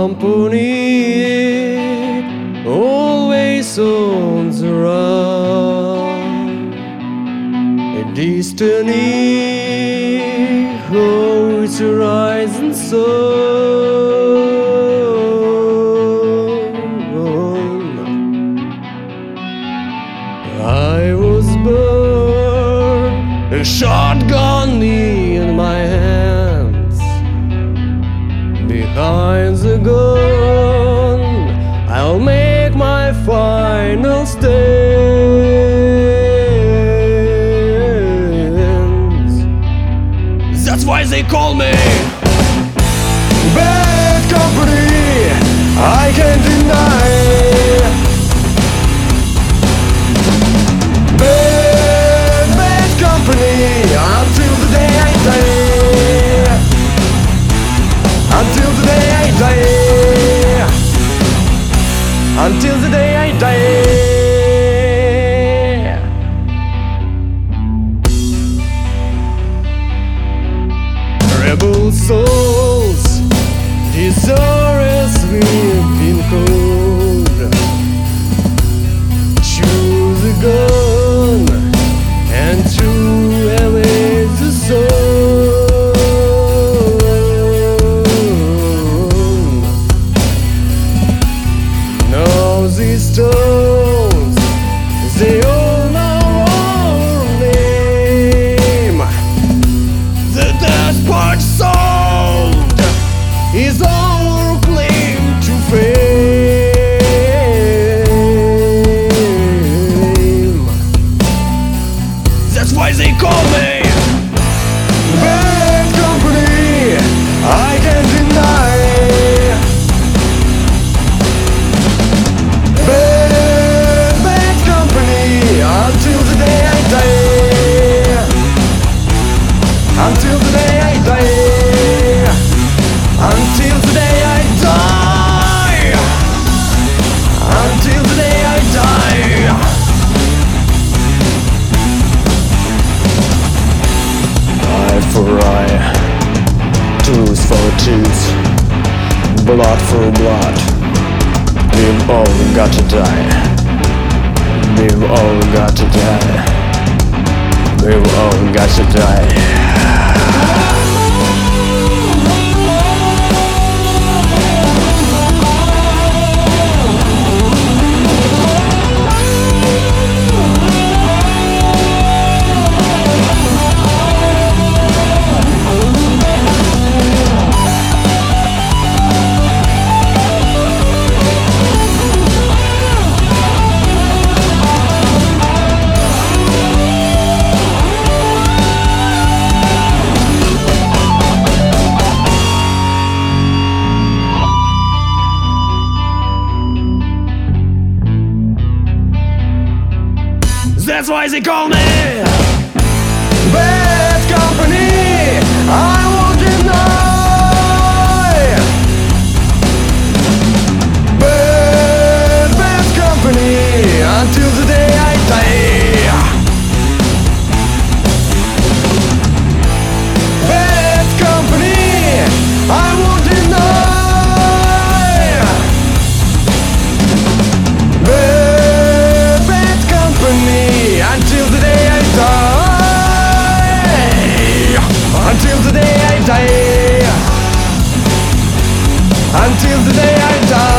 company, always on the run. A destiny holds the rising sun. I was burned, a shotgun in my hands. Behind the gun, I'll make my final stand. That's why they call me bad company. I can't deny. Bad company until the day I die. Until the day I die. Until the day I die. Rebel souls desire sweeping cold. Choose a gun and throw away the soul. Now these stones, they all know our name. The despot sound is our claim to fame. That's why they call me bad company. I can't deny. Bad company until the day I die. Until the day I die. Until the day I die. Until the day I die. Eye for eye, tooth for tooth, blood for blood. We've all got to die. We've all got to die. We've all got to die. That's why they call me bad company. I won't deny. Bad company until the day I die. Bad company. I won't deny. Bad company. Until the day I die. Until the day I die. Until the day I die.